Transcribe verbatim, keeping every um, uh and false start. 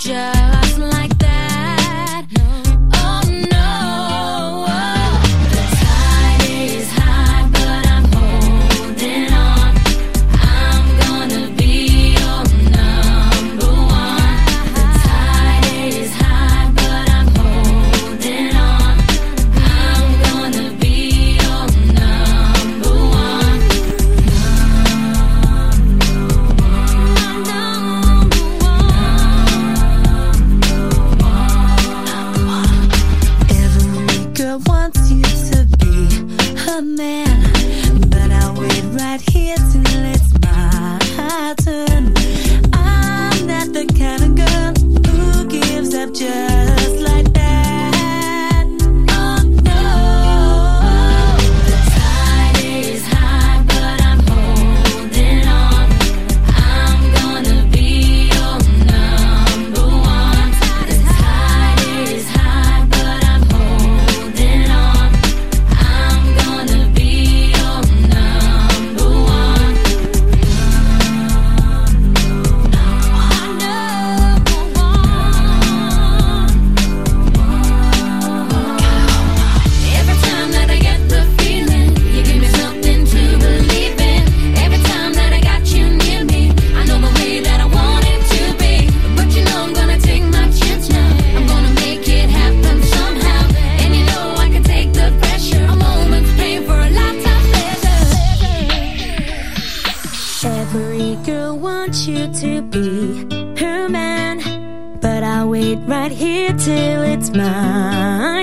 just like that. Oh no, the tide is high, but I'm holding on. I'm gonna be your number one. The tide is high, but I'm holding on. I'm gonna be your number one. Every girl wants you to be her man, but I'll wait right here till it's my turn. I'm not the kind of girl who gives up just like that. Oh no, The tide is high, but I'm holding on. I'm gonna be your number one. The tide is high, but I'm holding on. I'm gonna be your number one. Every time that I get the feeling, you give me something to believe in. Every time that I got you near me, I know the way that I want it to be. But you know I'm gonna take my chance now. I'm gonna make it happen somehow. And you know I can take the pressure. A moment's pain for a lifetime pleasure. every girl wants you to be her man, but I'll wait right here till it's my